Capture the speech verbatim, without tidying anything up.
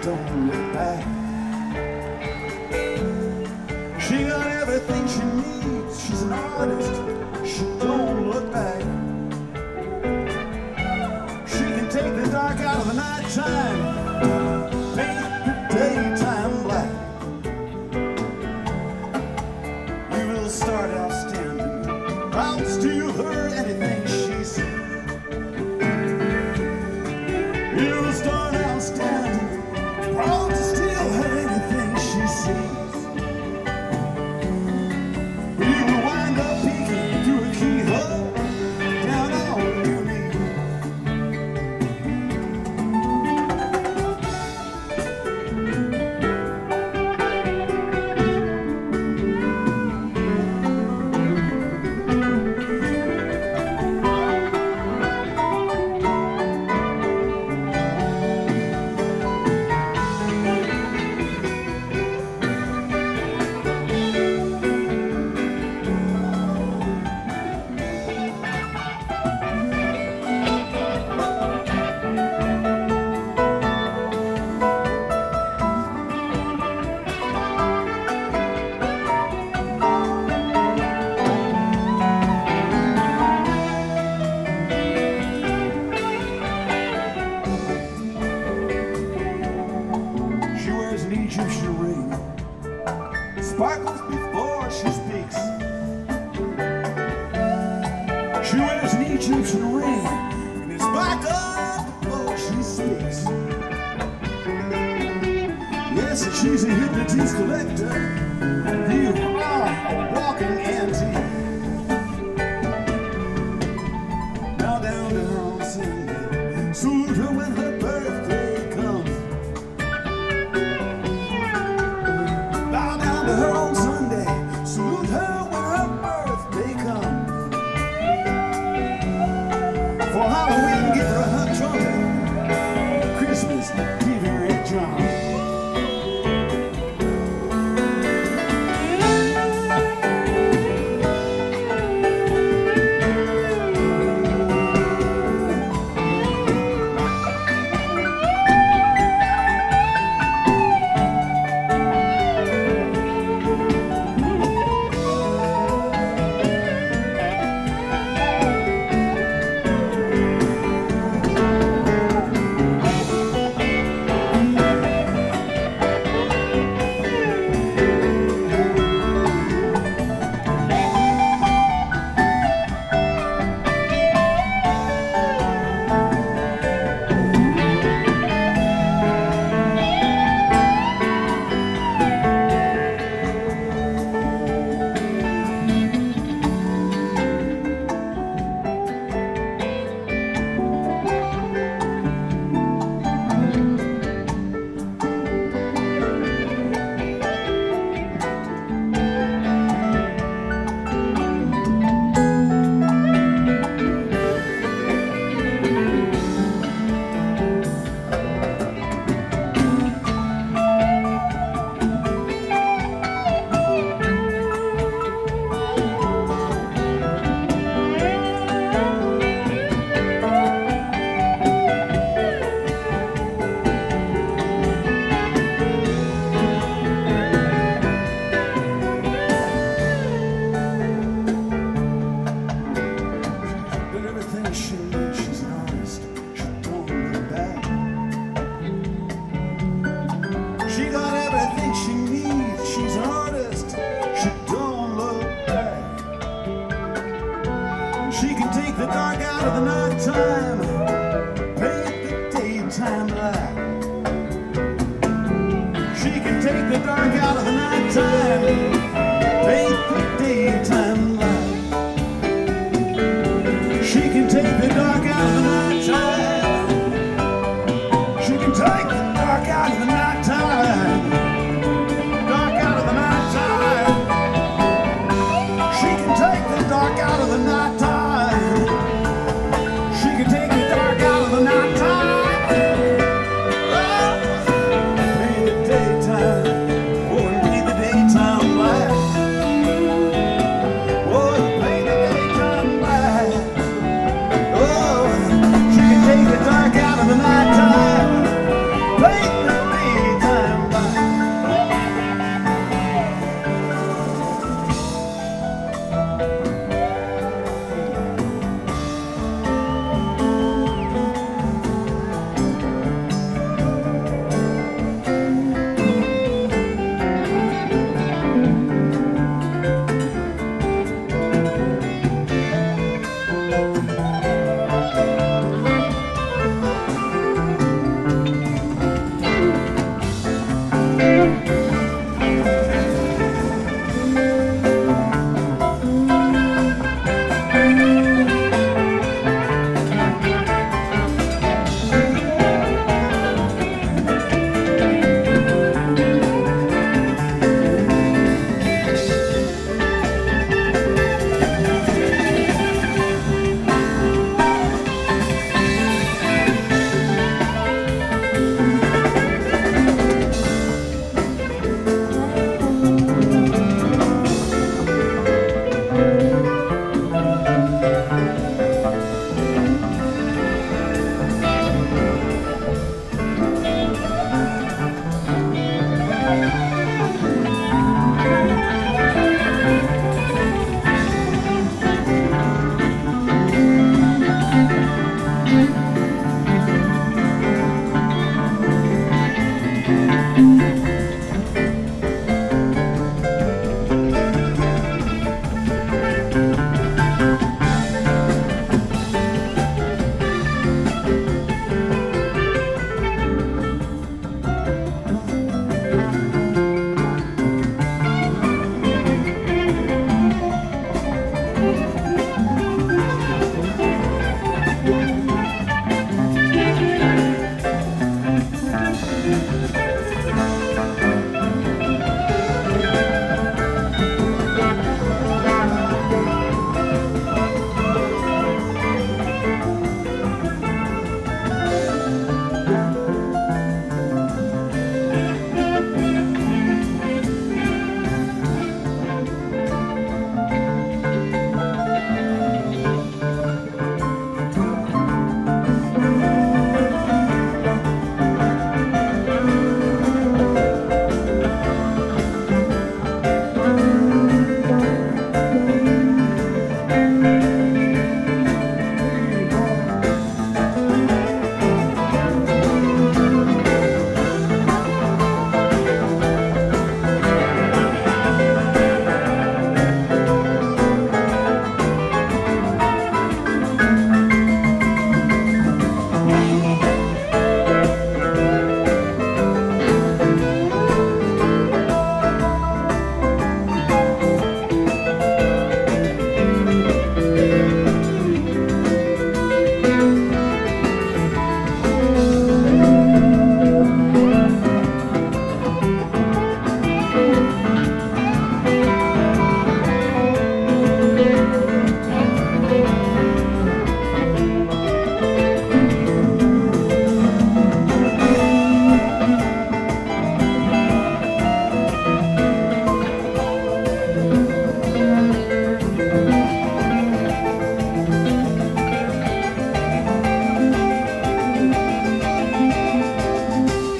don't look back. She got everything she needs. She's an artist. She don't look back. She can take the dark out of the night time, make the daytime black. You will start out standing. I'll steal her anything she says. You'll start out standing, proud to steal her anything she sees. You will wind up peeking through a keyhole down on your knees. An Egyptian ring sparkles before she speaks. She wears an Egyptian ring and it sparkles before she speaks. Yes, she's a hypnotist collector. You are a walking antique. Now down to her on Sunday, salute her when her birthday comes. Her on Sunday, salute her when her birthday comes. For Halloween, give her a hot trumpet. Christmas, give her a drum. She needs, she's an artist. She don't look back. She got everything she needs. She's an artist. She don't look back. She can take the dark out of the night time.